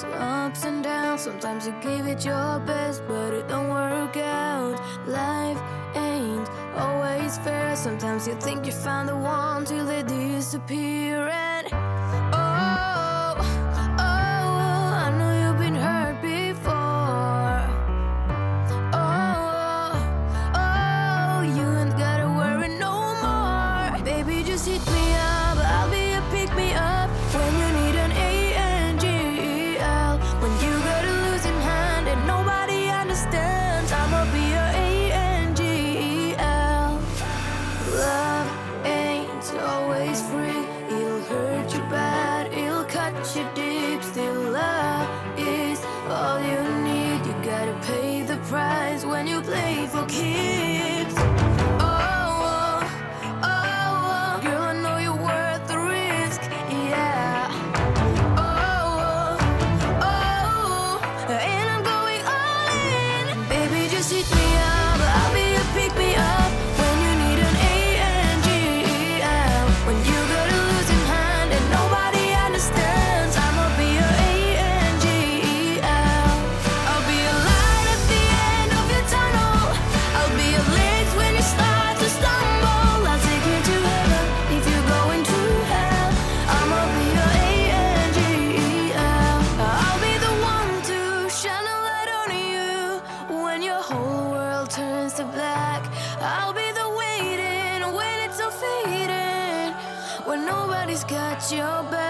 ups and downs. Sometimes you give it your best, but it don't work out. Life ain't always fair. Sometimes you think you found the one till they disappear. And oh, I know you've been hurt before. Oh, you ain't gotta worry no more. Baby, just hit me up, I'll be a pick me up when you need an ANGEL. When you got a losing hand and nobody understands, I'ma be your ANGEL. Love ain't always free. It'll hurt you bad, it'll cut you deep. Still, love is all you need. You gotta pay the price when you play for keeps. Girl, I know you're worth the risk, yeah. And I'm going all in. Baby, just hit me up, I'll be a pick me up when you need an ANGEL. When you got a losing hand and nobody understands, I'ma be your ANGEL. I'll be a light at the end of your tunnel. I'll be your legs when you start to stumble. I'll take you to heaven if you're going through hell. I'ma be your ANGEL. I'll be the one to shine a light on you when your whole world turns to black. I'll be the waiting when it's all fading, when nobody's got your back.